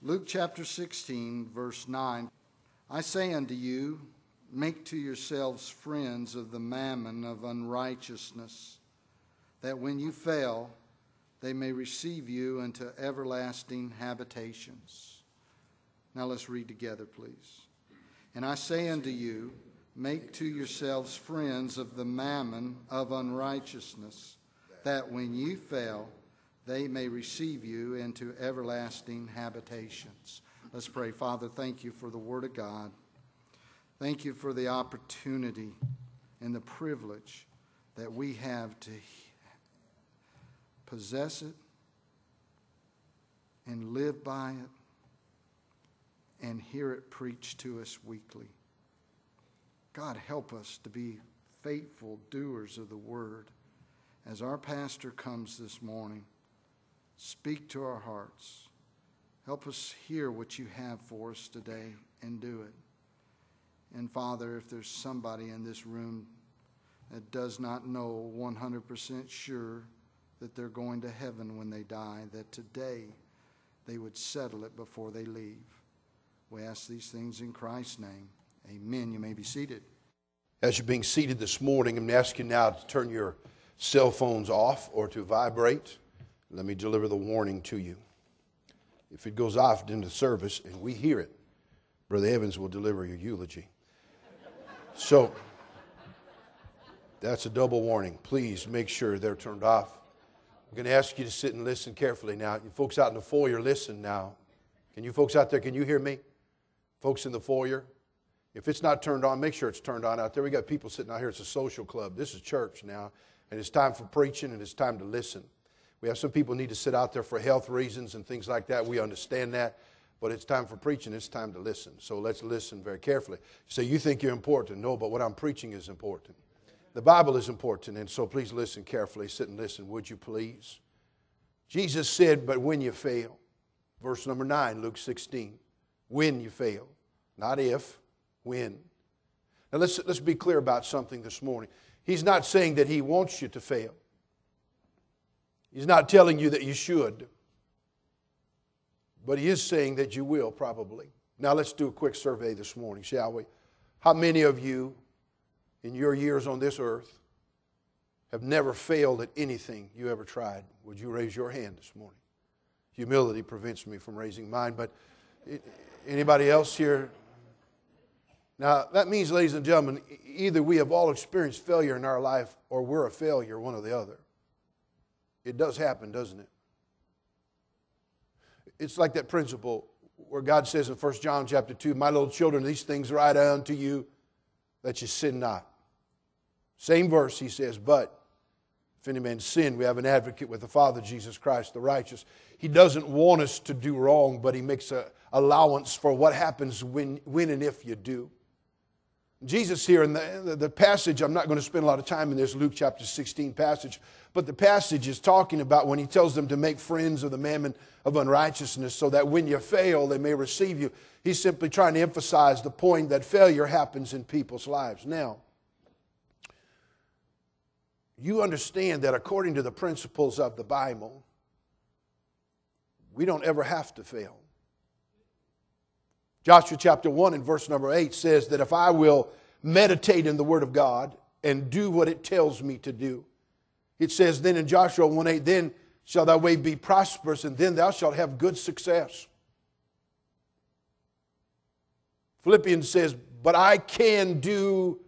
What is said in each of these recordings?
Luke chapter 16, verse 9. I say unto you, make to yourselves friends of the mammon of unrighteousness, that when you fail, they may receive you into everlasting habitations. Now let's read together, please. And I say unto you, make to yourselves friends of the mammon of unrighteousness, that when you fail, they may receive you into everlasting habitations. Let's pray. Father, thank you for the Word of God. Thank you for the opportunity and the privilege that we have to possess it and live by it and hear it preached to us weekly. God, help us to be faithful doers of the Word. As our pastor comes this morning, speak to our hearts. Help us hear what you have for us today and do it. And Father, if there's somebody in this room that does not know 100% sure that they're going to heaven when they die, that today they would settle it before they leave. We ask these things in Christ's name. Amen. You may be seated. As you're being seated this morning, I'm going to ask you now to turn your cell phones off or to vibrate. Let me deliver the warning to you. If it goes off into service and we hear it, Brother Evans will deliver your eulogy. So, that's a double warning. Please make sure they're turned off. I'm going to ask you to sit and listen carefully now. You folks out in the foyer, listen now. Can you folks out there, can you hear me? Folks in the foyer? If it's not turned on, make sure it's turned on out there. We got people sitting out here. It's a social club. This is church now. And it's time for preaching and it's time to listen. We have some people who need to sit out there for health reasons and things like that. We understand that. But it's time for preaching. It's time to listen. So let's listen very carefully. So you think you're important. No, but what I'm preaching is important. The Bible is important. And so please listen carefully. Sit and listen, would you please? Jesus said, but when you fail. Verse number 9, Luke 16. When you fail. Not if, when. Now let's be clear about something this morning. He's not saying that he wants you to fail. He's not telling you that you should. But he is saying that you will probably. Now let's do a quick survey this morning, shall we? How many of you in your years on this earth have never failed at anything you ever tried? Would you raise your hand this morning? Humility prevents me from raising mine, but anybody else here? Now that means, ladies and gentlemen, either we have all experienced failure in our life or we're a failure, one or the other. It does happen, doesn't it? It's like that principle where God says in 1 John chapter 2, my little children, these things write unto you that you sin not. Same verse, he says, but if any man sin, we have an advocate with the Father, Jesus Christ, the righteous. He doesn't want us to do wrong, but he makes an allowance for what happens when and if you do. Jesus here in the passage, I'm not going to spend a lot of time in this Luke chapter 16 passage, but the passage is talking about when he tells them to make friends of the mammon of unrighteousness so that when you fail, they may receive you. He's simply trying to emphasize the point that failure happens in people's lives. Now, you understand that according to the principles of the Bible, we don't ever have to fail. Joshua chapter 1 and verse number 8 says that if I will meditate in the Word of God and do what it tells me to do, it says then in Joshua 1:8, then shall thy way be prosperous, and then thou shalt have good success. Philippians says, but I can do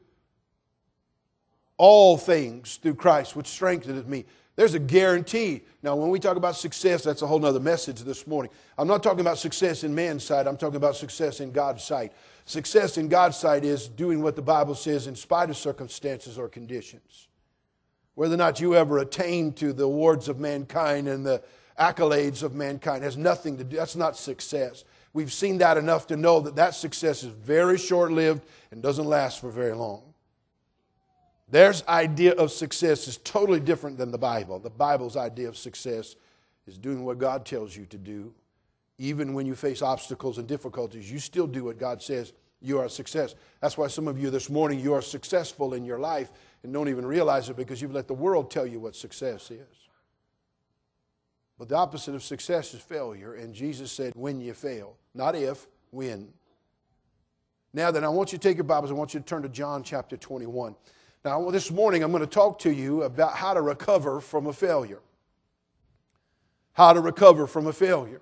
all things through Christ, which strengtheneth me. There's a guarantee. Now, when we talk about success, that's a whole other message this morning. I'm not talking about success in man's sight. I'm talking about success in God's sight. Success in God's sight is doing what the Bible says in spite of circumstances or conditions. Whether or not you ever attain to the awards of mankind and the accolades of mankind has nothing to do. That's not success. We've seen that enough to know that that success is very short-lived and doesn't last for very long. Their idea of success is totally different than the Bible. The Bible's idea of success is doing what God tells you to do. Even when you face obstacles and difficulties, you still do what God says. You are a success. That's why some of you this morning, you are successful in your life and don't even realize it because you've let the world tell you what success is. But the opposite of success is failure. And Jesus said, when you fail. Not if, when. Now then, I want you to take your Bibles. I want you to turn to John chapter 21. Now, this morning, I'm going to talk to you about how to recover from a failure. How to recover from a failure.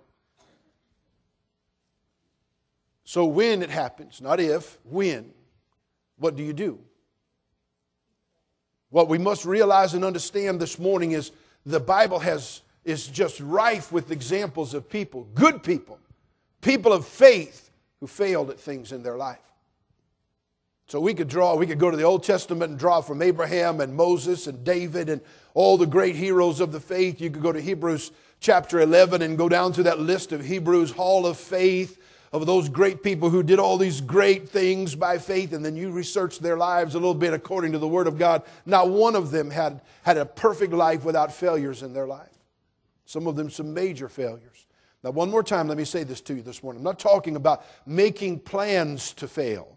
So when it happens, not if, when, what do you do? What we must realize and understand this morning is the Bible is just rife with examples of people, good people, people of faith who failed at things in their life. So we could go to the Old Testament and draw from Abraham and Moses and David and all the great heroes of the faith. You could go to Hebrews chapter 11 and go down to that list of Hebrews Hall of Faith, of those great people who did all these great things by faith, and then you research their lives a little bit according to the Word of God. Not one of them had a perfect life without failures in their life. Some of them some major failures. Now one more time, let me say this to you this morning. I'm not talking about making plans to fail.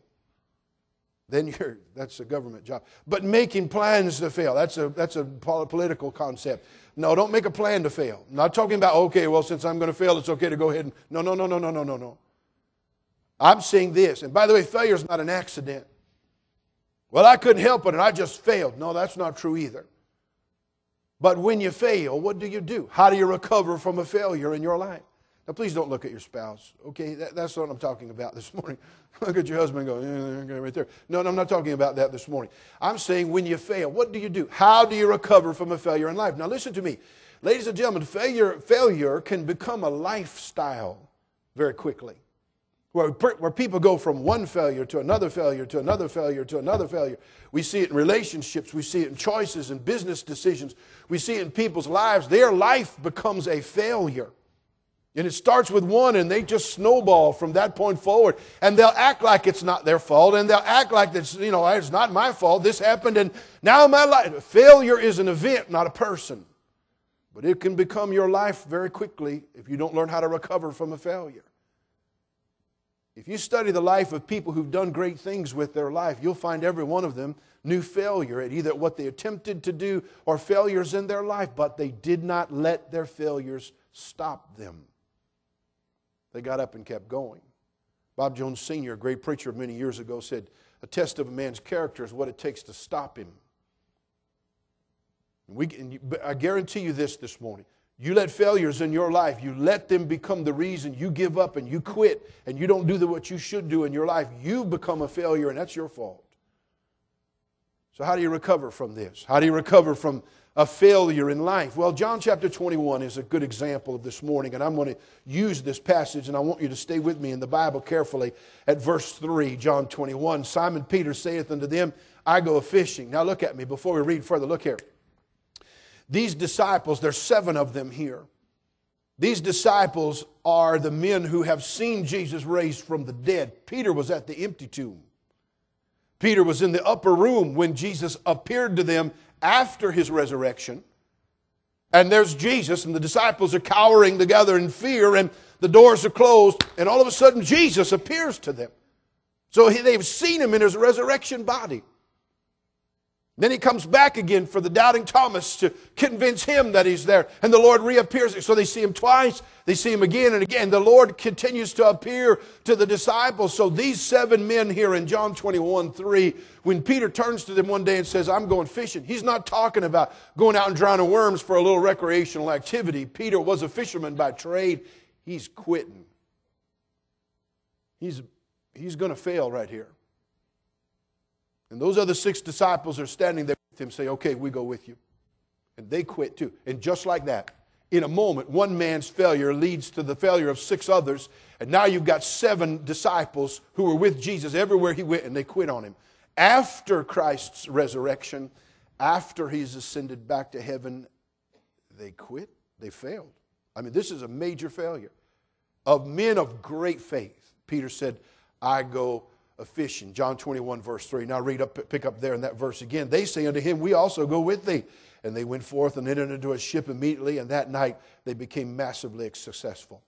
That's a government job. But making plans to fail, that's a political concept. No, don't make a plan to fail. I'm not talking about, okay, well, since I'm going to fail, it's okay to go ahead and... No. I'm saying this, and by the way, failure is not an accident. Well, I couldn't help it and I just failed. No, that's not true either. But when you fail, what do you do? How do you recover from a failure in your life? Now, please don't look at your spouse, okay? That's what I'm talking about this morning. Look at your husband and go, right there. No, I'm not talking about that this morning. I'm saying when you fail, what do you do? How do you recover from a failure in life? Now, listen to me. Ladies and gentlemen, failure can become a lifestyle very quickly. Where people go from one failure to another failure to another failure to another failure. We see it in relationships. We see it in choices and business decisions. We see it in people's lives. Their life becomes a failure. And it starts with one and they just snowball from that point forward. And they'll act like it's not their fault. And they'll act like it's not my fault. This happened and now my life. Failure is an event, not a person. But it can become your life very quickly if you don't learn how to recover from a failure. If you study the life of people who've done great things with their life, you'll find every one of them knew failure at either what they attempted to do or failures in their life, but they did not let their failures stop them. They got up and kept going. Bob Jones Sr., a great preacher many years ago, said, a test of a man's character is what it takes to stop him. I guarantee you this morning. You let failures in your life, you let them become the reason you give up and you quit and you don't do what you should do in your life. You become a failure and that's your fault. So how do you recover from this? How do you recover from a failure in life? Well, John chapter 21 is a good example of this morning, and I'm going to use this passage, and I want you to stay with me in the Bible carefully at verse 3, John 21. Simon Peter saith unto them, I go a-fishing. Now look at me before we read further. Look here. These disciples, there's 7 of them here. These disciples are the men who have seen Jesus raised from the dead. Peter was at the empty tomb. Peter was in the upper room when Jesus appeared to them after his resurrection. And there's Jesus, and the disciples are cowering together in fear, and the doors are closed, and all of a sudden Jesus appears to them. So they've seen him in his resurrection body. Then he comes back again for the doubting Thomas to convince him that he's there. And the Lord reappears. So they see him twice. They see him again and again. The Lord continues to appear to the disciples. So these 7 men here in John 21:3, when Peter turns to them one day and says, I'm going fishing, he's not talking about going out and drowning worms for a little recreational activity. Peter was a fisherman by trade. He's quitting. He's going to fail right here. And those other 6 disciples are standing there with him, say, okay, we go with you. And they quit too. And just like that, in a moment, one man's failure leads to the failure of 6 others. And now you've got 7 disciples who were with Jesus everywhere he went, and they quit on him. After Christ's resurrection, after he's ascended back to heaven, they quit. They failed. I mean, this is a major failure. Of men of great faith, Peter said, I go a-fishing. John 21 verse 3. Now pick up there in that verse again. They say unto him, we also go with thee. And they went forth and entered into a ship immediately, and that night they became massively successful.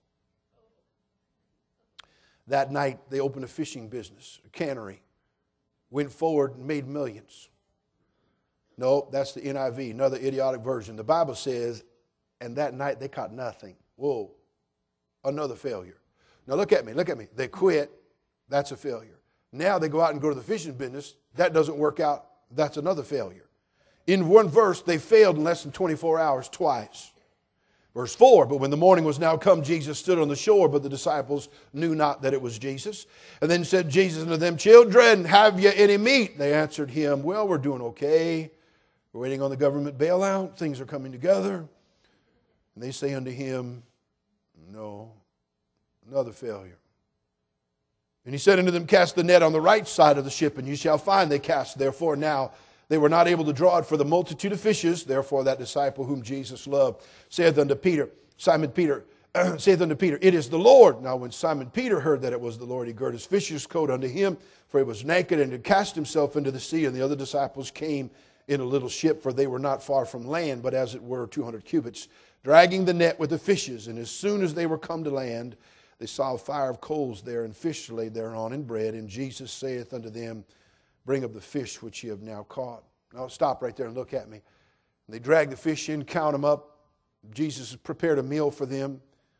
That night they opened a fishing business, a cannery. Went forward and made millions. No, that's the NIV, another idiotic version. The Bible says, And that night they caught nothing. Whoa, another failure. Now look at me. They quit. That's a failure. Now they go out and go to the fishing business. That doesn't work out. That's another failure. In one verse, they failed in less than 24 hours twice. Verse 4, but when the morning was now come, Jesus stood on the shore, but the disciples knew not that it was Jesus. And then said Jesus unto them, children, have ye any meat? They answered him, well, we're doing okay. We're waiting on the government bailout. Things are coming together. And they say unto him, no. Another failure. And he said unto them, cast the net on the right side of the ship, and you shall find. They cast. Therefore now they were not able to draw it for the multitude of fishes. Therefore that disciple whom Jesus loved saith unto Peter, Simon Peter, saith unto Peter, it is the Lord. Now when Simon Peter heard that it was the Lord, he girt his fisher's coat unto him, for he was naked, and had cast himself into the sea. And the other disciples came in a little ship, for they were not far from land, but as it were 200 cubits, dragging the net with the fishes. And as soon as they were come to land, they saw a fire of coals there, and fish laid thereon, and bread. And Jesus saith unto them, bring up the fish which ye have now caught. Now stop right there and look at me. And they drag the fish in, count them up. Jesus has prepared a meal for them.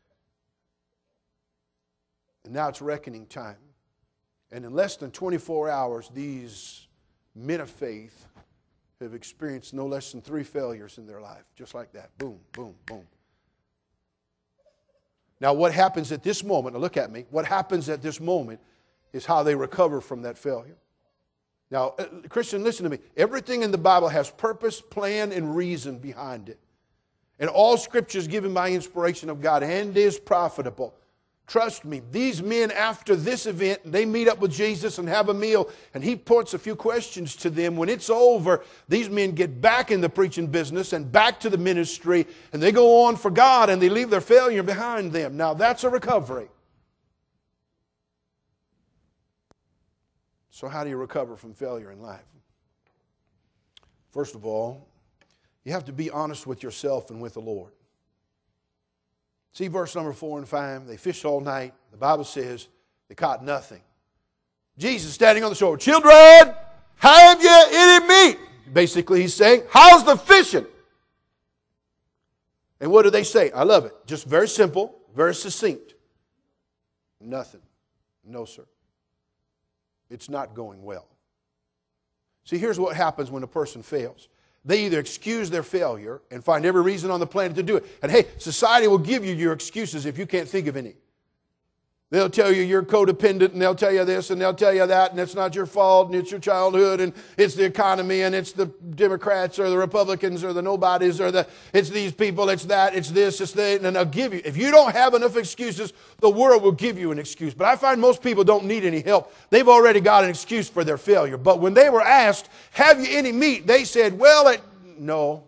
And now it's reckoning time. And in less than 24 hours, these men of faith have experienced no less than 3 failures in their life. Just like that. Boom, boom, boom. Now what happens at this moment, now look at me, what happens at this moment is how they recover from that failure. Now, Christian, listen to me. Everything in the Bible has purpose, plan, and reason behind it. And all Scripture is given by inspiration of God and is profitable. Trust me, these men after this event, they meet up with Jesus and have a meal, and he puts a few questions to them. When it's over, these men get back in the preaching business and back to the ministry, and they go on for God, and they leave their failure behind them. Now, that's a recovery. So how do you recover from failure in life? First of all, you have to be honest with yourself and with the Lord. See verse number 4 and 5. They fished all night. The Bible says they caught nothing. Jesus standing on the shore. Children, have you any meat? Basically he's saying, how's the fishing? And what do they say? I love it. Just very simple, very succinct. Nothing. No, sir. It's not going well. See, here's what happens when a person fails. They either excuse their failure and find every reason on the planet to do it. And hey, society will give you your excuses if you can't think of any. They'll tell you you're codependent, and they'll tell you this, and they'll tell you that, and it's not your fault, and it's your childhood, and it's the economy, and it's the Democrats, or the Republicans, or the nobodies, or it's these people, it's that, it's this, it's that, and they'll give you. If you don't have enough excuses, the world will give you an excuse. But I find most people don't need any help. They've already got an excuse for their failure. But when they were asked, have you any meat? They said, well, no,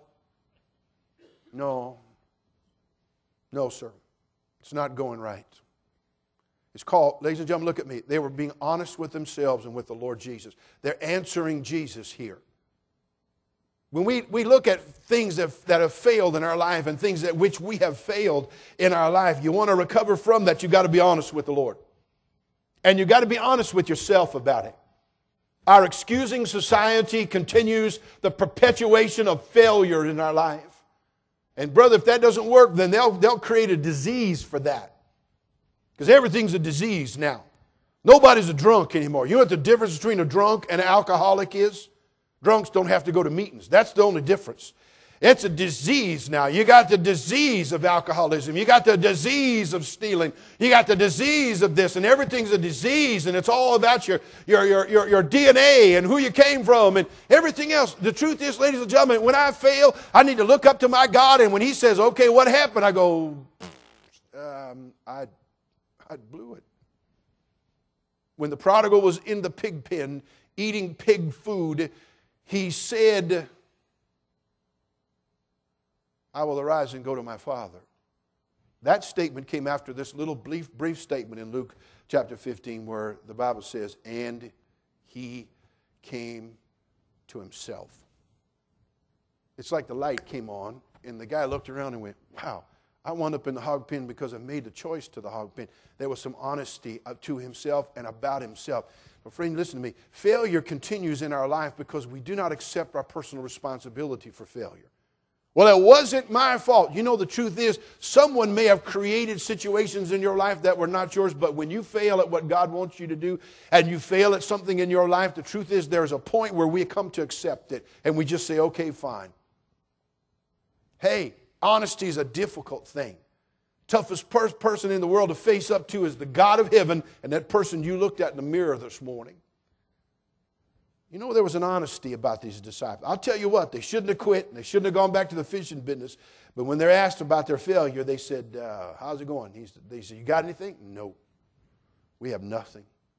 sir. It's not going right. It's called, ladies and gentlemen, look at me. They were being honest with themselves and with the Lord Jesus. They're answering Jesus here. When we look at things that have failed in our life and things that which we have failed in our life, you want to recover from that, you've got to be honest with the Lord. And you've got to be honest with yourself about it. Our excusing society continues the perpetuation of failure in our life. And brother, if that doesn't work, then they'll create a disease for that. Because everything's a disease now. Nobody's a drunk anymore. You know what the difference between a drunk and an alcoholic is? Drunks don't have to go to meetings. That's the only difference. It's a disease now. You got the disease of alcoholism. You got the disease of stealing. You got the disease of this, and everything's a disease, and it's all about your DNA and who you came from and everything else. The truth is, ladies and gentlemen, when I fail, I need to look up to my God, and when He says, okay, what happened? I go, I blew it. When the prodigal was in the pig pen eating pig food, he said, I will arise and go to my father. That statement came after this little brief statement in Luke chapter 15 where the Bible says, and he came to himself. It's like the light came on and the guy looked around and went, wow. I wound up in the hog pen because I made the choice to the hog pen. There was some honesty to himself and about himself. But friend, listen to me. Failure continues in our life because we do not accept our personal responsibility for failure. Well, it wasn't my fault. You know, the truth is, someone may have created situations in your life that were not yours, but when you fail at what God wants you to do, and you fail at something in your life, the truth is there's a point where we come to accept it, and we just say, okay, fine. Hey, honesty is a difficult thing. Toughest person in the world to face up to is the God of heaven, and that person you looked at in the mirror this morning. You know, there was an honesty about these disciples. I'll tell you what, they shouldn't have quit, and they shouldn't have gone back to the fishing business. But when they're asked about their failure, they said, how's it going? They said, you got anything? No, we have nothing.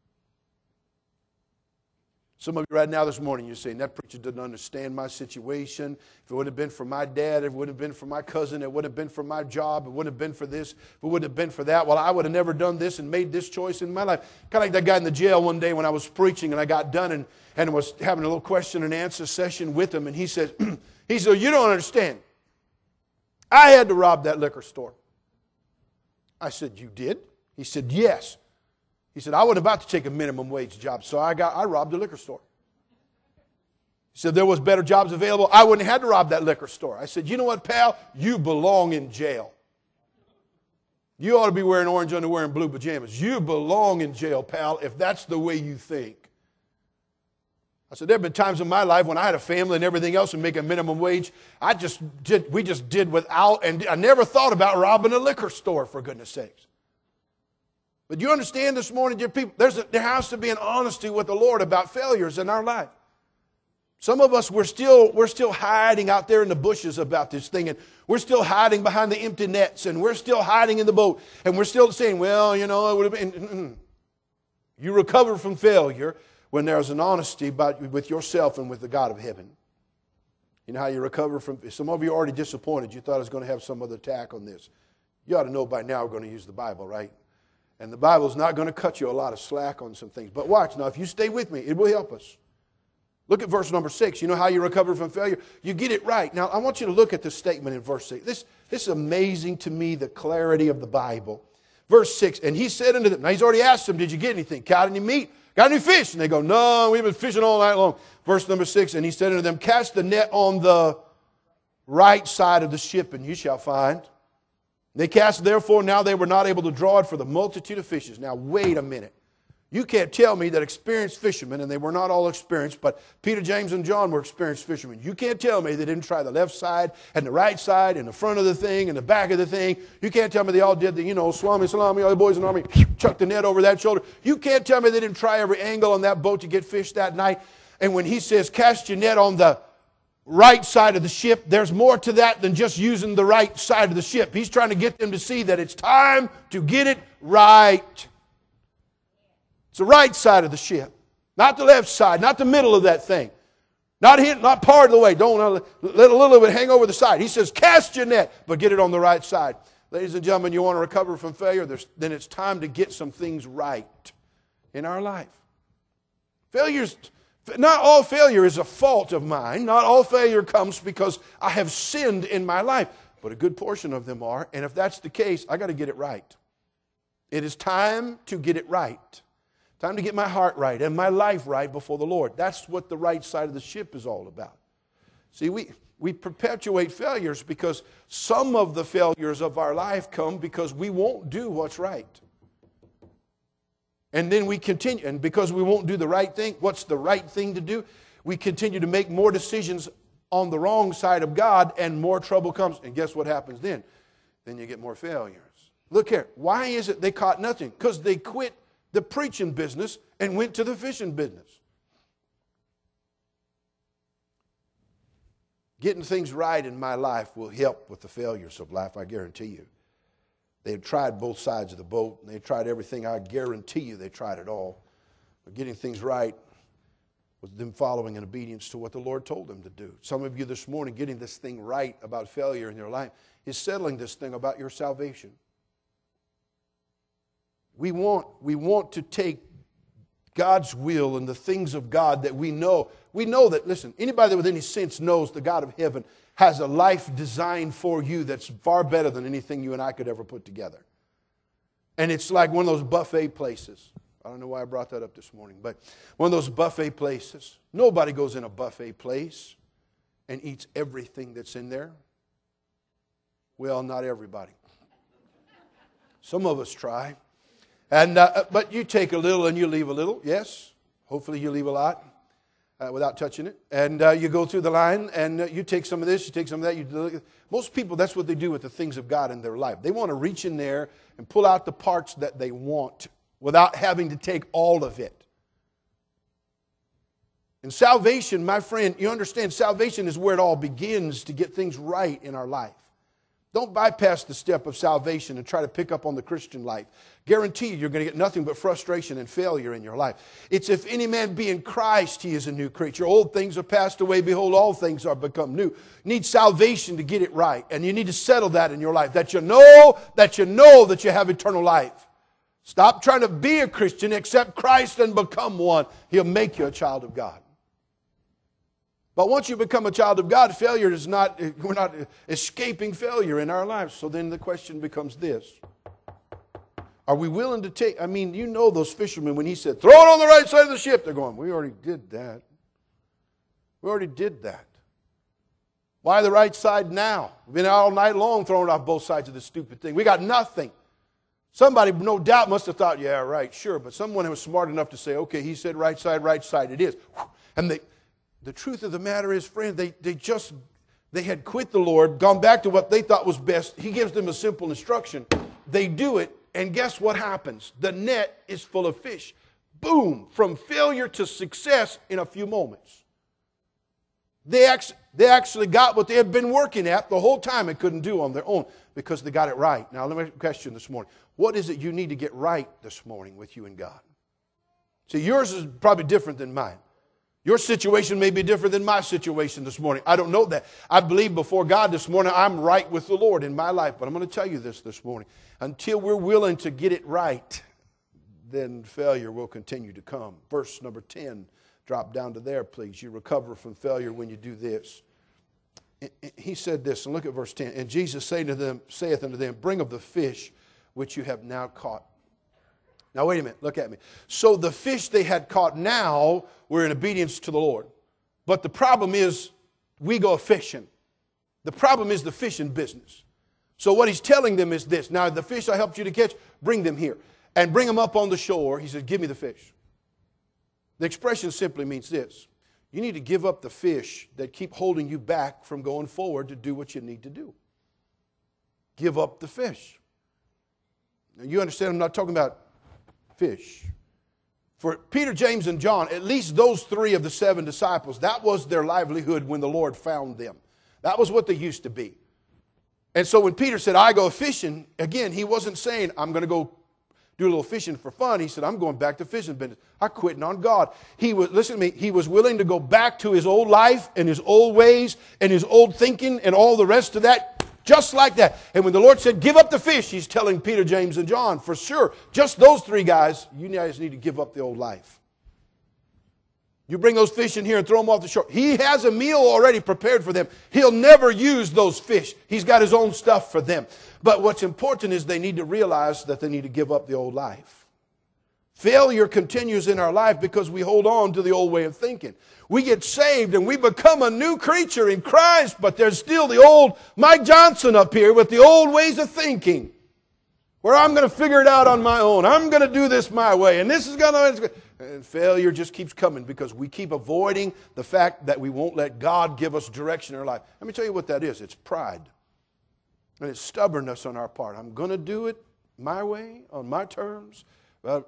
Some of you right now this morning, you're saying, that preacher doesn't understand my situation. If it wouldn't have been for my dad, if it wouldn't have been for my cousin, it wouldn't have been for my job, it wouldn't have been for this, if it wouldn't have been for that, well, I would have never done this and made this choice in my life. Kind of like that guy in the jail one day when I was preaching and I got done and was having a little question and answer session with him, and he said, you don't understand. I had to rob that liquor store. I said, you did? He said, yes. He said, I wasn't about to take a minimum wage job, so I robbed a liquor store. He said, there was better jobs available. I wouldn't have had to rob that liquor store. I said, you know what, pal? You belong in jail. You ought to be wearing orange underwear and blue pajamas. You belong in jail, pal, if that's the way you think. I said, there have been times in my life when I had a family and everything else and make a minimum wage. We just did without, and I never thought about robbing a liquor store, for goodness sakes. But you understand this morning, dear people, there has to be an honesty with the Lord about failures in our life. Some of us, we're still hiding out there in the bushes about this thing, and we're still hiding behind the empty nets, and we're still hiding in the boat, and we're still saying, well, you know, it would have been. You recover from failure when there's an honesty with yourself and with the God of heaven. You know how you recover from, some of you are already disappointed. You thought I was going to have some other tack on this. You ought to know by now we're going to use the Bible, right? And the Bible's not going to cut you a lot of slack on some things. But watch, now if you stay with me, it will help us. Look at verse number 6. You know how you recover from failure? You get it right. Now I want you to look at the statement in verse 6. This is amazing to me, the clarity of the Bible. Verse 6, and he said unto them, now he's already asked them, did you get anything? Caught any meat? Got any fish? And they go, no, we've been fishing all night long. Verse number 6, and he said unto them, cast the net on the right side of the ship, and you shall find. They cast, therefore, now they were not able to draw it for the multitude of fishes. Now, wait a minute. You can't tell me that experienced fishermen, and they were not all experienced, but Peter, James, and John were experienced fishermen. You can't tell me they didn't try the left side and the right side and the front of the thing and the back of the thing. You can't tell me they all did the, swami, salami, all the boys in the army, chuck the net over that shoulder. You can't tell me they didn't try every angle on that boat to get fish that night. And when he says, cast your net on the right side of the ship, there's more to that than just using the right side of the ship. He's trying to get them to see that it's time to get it right. It's the right side of the ship, not the left side, not the middle of that thing. Not part of the way. Don't let a little bit hang over the side. He says, cast your net, but get it on the right side. Ladies and gentlemen, you want to recover from failure? Then it's time to get some things right in our life. Not all failure is a fault of mine. Not all failure comes because I have sinned in my life. But a good portion of them are. And if that's the case, I got to get it right. It is time to get it right. Time to get my heart right and my life right before the Lord. That's what the right side of the ship is all about. See, we perpetuate failures because some of the failures of our life come because we won't do what's right. And then we continue, and because we won't do the right thing, what's the right thing to do? We continue to make more decisions on the wrong side of God, and more trouble comes. And guess what happens then? Then you get more failures. Look here. Why is it they caught nothing? Because they quit the preaching business and went to the fishing business. Getting things right in my life will help with the failures of life, I guarantee you. They had tried both sides of the boat, and they tried everything. I guarantee you they tried it all. But getting things right was them following in obedience to what the Lord told them to do. Some of you this morning, getting this thing right about failure in your life is settling this thing about your salvation. We want to take God's will and the things of God that we know. We know that, listen, anybody that with any sense knows the God of heaven has a life designed for you that's far better than anything you and I could ever put together. And it's like one of those buffet places. I don't know why I brought that up this morning, but one of those buffet places. Nobody goes in a buffet place and eats everything that's in there. Well, not everybody. Some of us try. But you take a little and you leave a little, yes. Hopefully you leave a lot without touching it. And you go through the line and you take some of this, you take some of that. Most people, that's what they do with the things of God in their life. They want to reach in there and pull out the parts that they want without having to take all of it. And salvation, my friend, you understand, salvation is where it all begins to get things right in our life. Don't bypass the step of salvation and try to pick up on the Christian life. Guaranteed you're going to get nothing but frustration and failure in your life. It's if any man be in Christ, he is a new creature. Old things are passed away. Behold, all things are become new. You need salvation to get it right. And you need to settle that in your life. That you know that you have eternal life. Stop trying to be a Christian. Accept Christ and become one. He'll make you a child of God. But once you become a child of God, failure is not, we're not escaping failure in our lives. So then the question becomes this. Are we willing to take, you know those fishermen when he said, throw it on the right side of the ship. They're going, we already did that. We already did that. Why the right side now? We've been out all night long throwing off both sides of this stupid thing. We got nothing. Somebody, no doubt, must have thought, yeah, right, sure. But someone was smart enough to say, okay, he said right side, it is. And the truth of the matter is, friend, they had quit the Lord, gone back to what they thought was best. He gives them a simple instruction. They do it, and guess what happens? The net is full of fish. Boom! From failure to success in a few moments. They actually got what they had been working at the whole time and couldn't do on their own because they got it right. Now, let me ask a question this morning. What is it you need to get right this morning with you and God? See, yours is probably different than mine. Your situation may be different than my situation this morning. I don't know that. I believe before God this morning, I'm right with the Lord in my life. But I'm going to tell you this morning. Until we're willing to get it right, then failure will continue to come. Verse number 10, drop down to there, please. You recover from failure when you do this. He said this, and look at verse 10. And Jesus saith unto them, bring of the fish which you have now caught. Now, wait a minute. Look at me. So the fish they had caught now were in obedience to the Lord. But the problem is we go fishing. The problem is the fishing business. So what he's telling them is this. Now, the fish I helped you to catch, bring them here. And bring them up on the shore. He says, give me the fish. The expression simply means this. You need to give up the fish that keep holding you back from going forward to do what you need to do. Give up the fish. Now, you understand I'm not talking about fish. For Peter, James, and John, at least those three of the 7 disciples, that was their livelihood when the Lord found them. That was what they used to be. And so when Peter said, I go fishing, again, he wasn't saying, I'm going to go do a little fishing for fun. He said, I'm going back to fishing business. I'm quitting on God. Listen to me, he was willing to go back to his old life and his old ways and his old thinking and all the rest of that. Just like that. And when the Lord said, give up the fish, he's telling Peter, James, and John, for sure, just those 3 guys, you guys need to give up the old life. You bring those fish in here and throw them off the shore. He has a meal already prepared for them. He'll never use those fish. He's got his own stuff for them. But what's important is they need to realize that they need to give up the old life. Failure continues in our life because we hold on to the old way of thinking. We get saved and we become a new creature in Christ, but there's still the old Mike Johnson up here with the old ways of thinking, where I'm going to figure it out on my own. I'm going to do this my way, and this is going to... And failure just keeps coming because we keep avoiding the fact that we won't let God give us direction in our life. Let me tell you what that is. It's pride. And it's stubbornness on our part. I'm going to do it my way, on my terms. Well,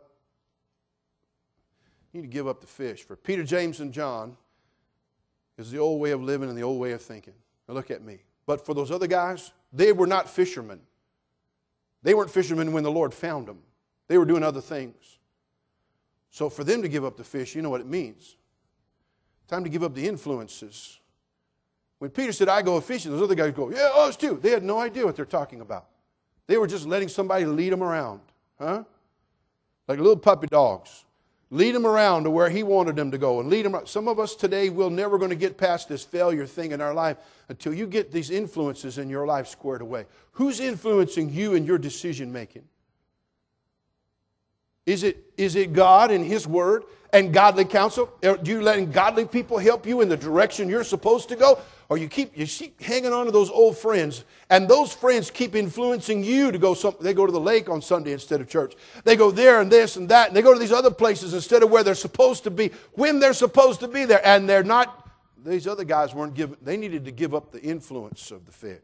you need to give up the fish. For Peter, James, and John is the old way of living and the old way of thinking. Now look at me. But for those other guys, they were not fishermen. They weren't fishermen when the Lord found them. They were doing other things. So for them to give up the fish, you know what it means. Time to give up the influences. When Peter said, I go fishing, those other guys go, yeah, us too. They had no idea what they're talking about. They were just letting somebody lead them around. Huh? Like little puppy dogs. Lead them around to where he wanted them to go. And lead them around. Some of us today, we're never going to get past this failure thing in our life until you get these influences in your life squared away. Who's influencing you in your decision making? Is it God and His Word? and godly counsel? Do you letting godly people help you in the direction you're supposed to go? Or you keep hanging on to those old friends, and those friends keep influencing you to go they go to the lake on Sunday instead of church. They go there and this and that, and they go to these other places instead of where they're supposed to be, when they're supposed to be there. And they're not, these other guys weren't given, they needed to give up the influence of the fish.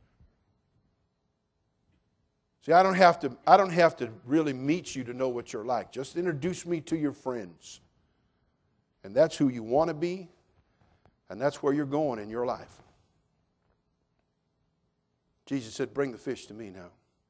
See, I don't have to really meet you to know what you're like. Just introduce me to your friends. And that's who you want to be, and that's where you're going in your life. Jesus said, bring the fish to me now.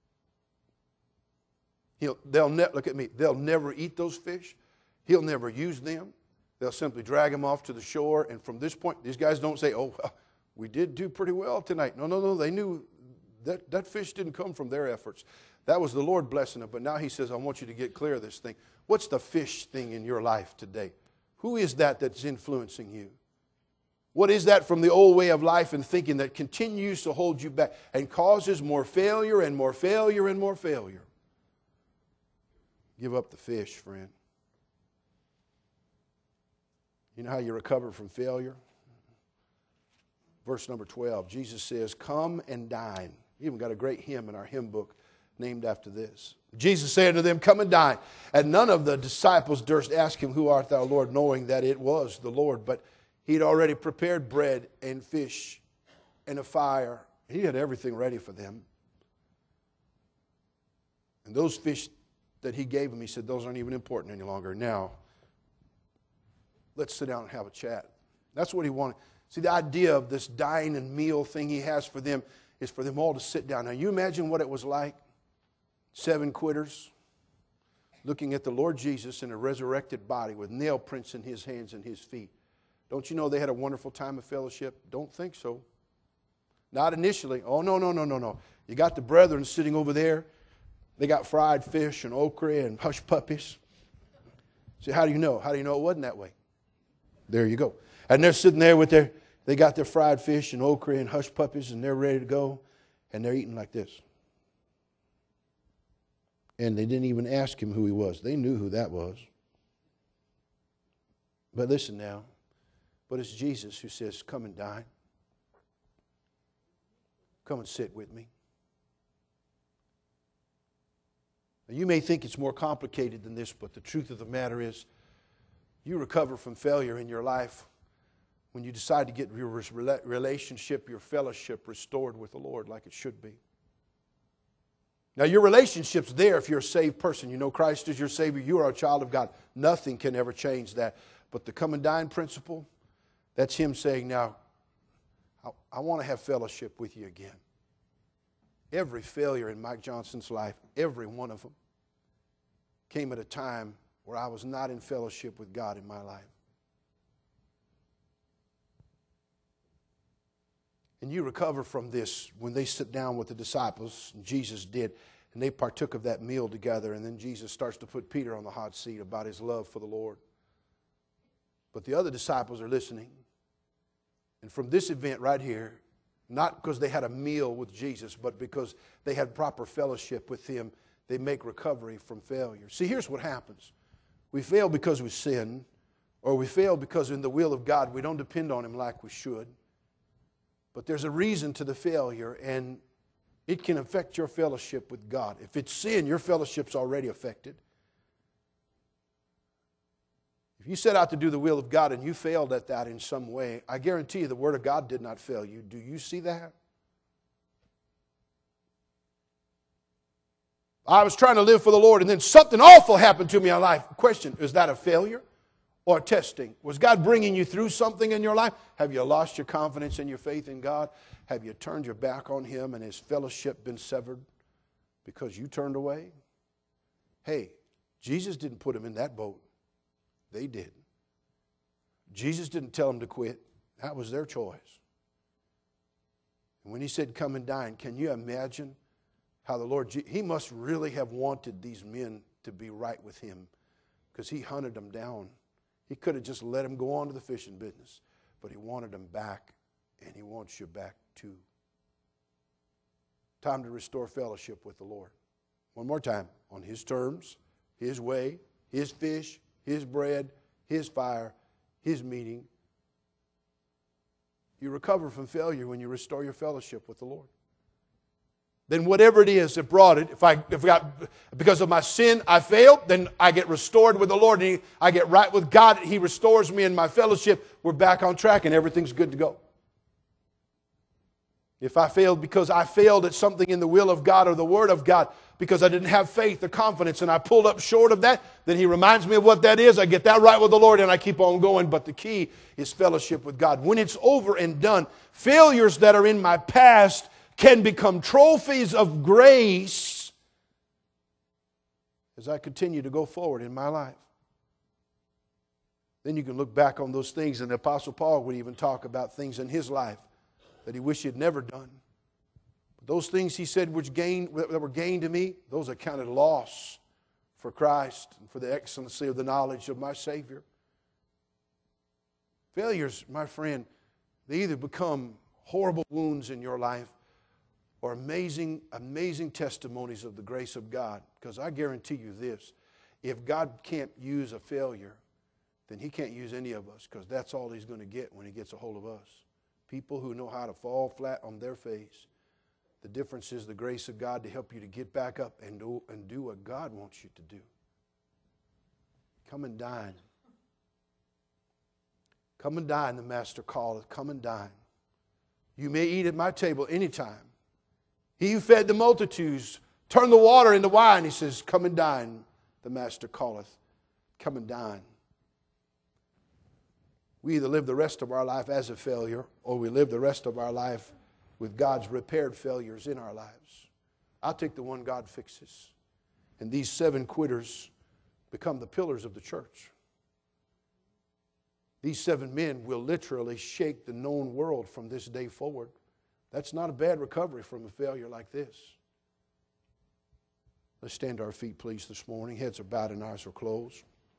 Look at me. They'll never eat those fish. He'll never use them. They'll simply drag them off to the shore. And from this point, these guys don't say, oh, we did do pretty well tonight. No. They knew that fish didn't come from their efforts. That was the Lord blessing them. But now he says, I want you to get clear of this thing. What's the fish thing in your life today? Who is that that's influencing you? What is that from the old way of life and thinking that continues to hold you back and causes more failure and more failure and more failure? Give up the fish, friend. You know how you recover from failure? Verse number 12, Jesus says, come and dine. We even got a great hymn in our hymn book named after this. Jesus said to them, come and dine. And none of the disciples durst ask him, who art thou, Lord, knowing that it was the Lord. But he'd already prepared bread and fish and a fire. He had everything ready for them. And those fish that he gave them, he said, those aren't even important any longer. Now, let's sit down and have a chat. That's what he wanted. See, the idea of this dine and meal thing he has for them is for them all to sit down. Now, you imagine what it was like? 7 quitters looking at the Lord Jesus in a resurrected body with nail prints in his hands and his feet. Don't you know they had a wonderful time of fellowship? Don't think so. Not initially. Oh, no. You got the brethren sitting over there. They got fried fish and okra and hush puppies. See, how do you know? How do you know it wasn't that way? There you go. And they're sitting there with they got their fried fish and okra and hush puppies, and they're ready to go, and they're eating like this. And they didn't even ask him who he was. They knew who that was. But listen now. But it's Jesus who says, come and dine. Come and sit with me. Now, you may think it's more complicated than this, but the truth of the matter is, you recover from failure in your life when you decide to get your relationship, your fellowship restored with the Lord like it should be. Now, your relationship's there if you're a saved person. You know Christ is your Savior. You are a child of God. Nothing can ever change that. But the come and dine principle, that's him saying, now, I want to have fellowship with you again. Every failure in Mike Johnson's life, every one of them, came at a time where I was not in fellowship with God in my life. And you recover from this when they sit down with the disciples, and Jesus did, and they partook of that meal together, and then Jesus starts to put Peter on the hot seat about his love for the Lord. But the other disciples are listening. And from this event right here, not because they had a meal with Jesus, but because they had proper fellowship with him, they make recovery from failure. See, here's what happens. We fail because we sin, or we fail because in the will of God we don't depend on him like we should. But there's a reason to the failure, and it can affect your fellowship with God. If it's sin, your fellowship's already affected. If you set out to do the will of God and you failed at that in some way, I guarantee you the Word of God did not fail you. Do you see that? I was trying to live for the Lord and then something awful happened to me in life. Question, is that a failure or testing? Was God bringing you through something in your life? Have you lost your confidence and your faith in God? Have you turned your back on him and his fellowship been severed because you turned away? Hey, Jesus didn't put him in that boat. They did. Jesus didn't tell them to quit. That was their choice. And when he said, come and dine, can you imagine how the Lord, he must really have wanted these men to be right with him because he hunted them down. He could have just let them go on to the fishing business, but he wanted them back, and he wants you back too. Time to restore fellowship with the Lord. One more time, on his terms, his way, his fish, his bread, His fire, His meeting. You recover from failure when you restore your fellowship with the Lord. Then whatever it is that brought it, because of my sin I failed, then I get restored with the Lord. And I get right with God. He restores me in my fellowship. We're back on track and everything's good to go. If I failed because I failed at something in the will of God or the Word of God, because I didn't have faith or confidence and I pulled up short of that, then He reminds me of what that is. I get that right with the Lord and I keep on going. But the key is fellowship with God. When it's over and done, failures that are in my past can become trophies of grace as I continue to go forward in my life. Then you can look back on those things, and the Apostle Paul would even talk about things in his life that he wished he had never done. But those things he said that were gained to me, those I counted loss for Christ and for the excellency of the knowledge of my Savior. Failures, my friend, they either become horrible wounds in your life or amazing, amazing testimonies of the grace of God. Because I guarantee you this, if God can't use a failure, then He can't use any of us, because that's all He's going to get when He gets a hold of us. People who know how to fall flat on their face. The difference is the grace of God to help you to get back up and do what God wants you to do. Come and dine. Come and dine, the Master calleth. Come and dine. You may eat at my table anytime. He who fed the multitudes turned the water into wine. He says, come and dine, the Master calleth. Come and dine. We either live the rest of our life as a failure, or we live the rest of our life with God's repaired failures in our lives. I'll take the one God fixes. And these 7 quitters become the pillars of the church. These 7 men will literally shake the known world from this day forward. That's not a bad recovery from a failure like this. Let's stand to our feet, please, this morning. Heads are bowed and eyes are closed.